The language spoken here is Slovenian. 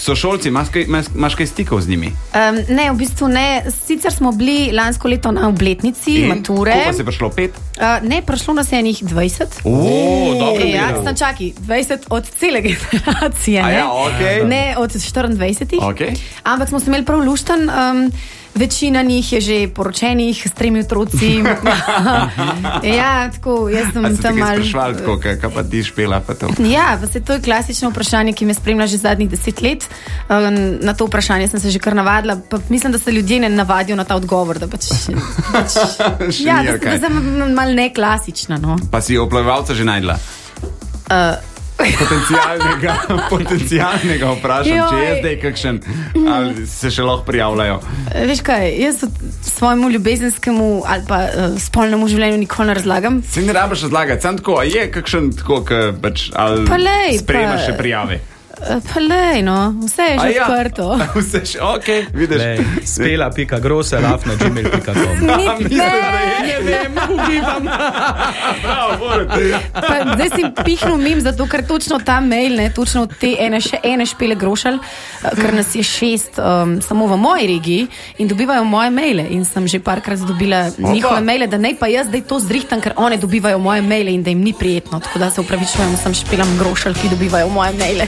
sošolci, imaš kaj stikov z njimi? Ne, v bistvu ne. Sicer smo bili lansko leto na obletnici mature. Koliko se je prišlo? 5? Ne, prišlo nas je enih 20. Dobro. Ja, čaki, 20 od cele generacije, ne? Okay. Ne od 24. Okay. Ampak smo se imeli prav lušten. Večina njih je že poročenih s 3 otroci. Ja, tako, jaz sem tam malo... A se sprašvali tako, kaj pa ti špela pa to? Ja, pa to je klasično vprašanje, ki me spremlja že zadnjih 10 let. Na to vprašanje sem se že kar navadila, pa mislim, da se ljudje ne navadijo na ta odgovor, da ja, da sem malo neklasična, no. Pa si oplavalca že najdla? Potencialnega vprašam, če je zdaj kakšen, ali se še lahko prijavljajo. Veš kaj, jaz svojemu ljubezenskemu ali pa spolnemu življenju nikoli ne razlagam. Se ne rabiš razlagati, sam tako, a je kakšen tako, ali sprejemaš še prijave? Pa lej, no, vse je že odprto. Vse še, okej, vidiš. spela.grose@gmail.com Ne vem, ugibam. Zdaj si pihnil mim, zato ker točno ta mail, ne, točno te ene špele Grošelj, ker nas je 6 samo v moji regiji in dobivajo moje maile in sem že parkrat dobila njihove maile, da ne pa jaz zdaj to zrihtam, ker one dobivajo moje maile in da jim ni prijetno, tako da se upravičujem vsem špelam Grošelj, ki dobivajo moje maile.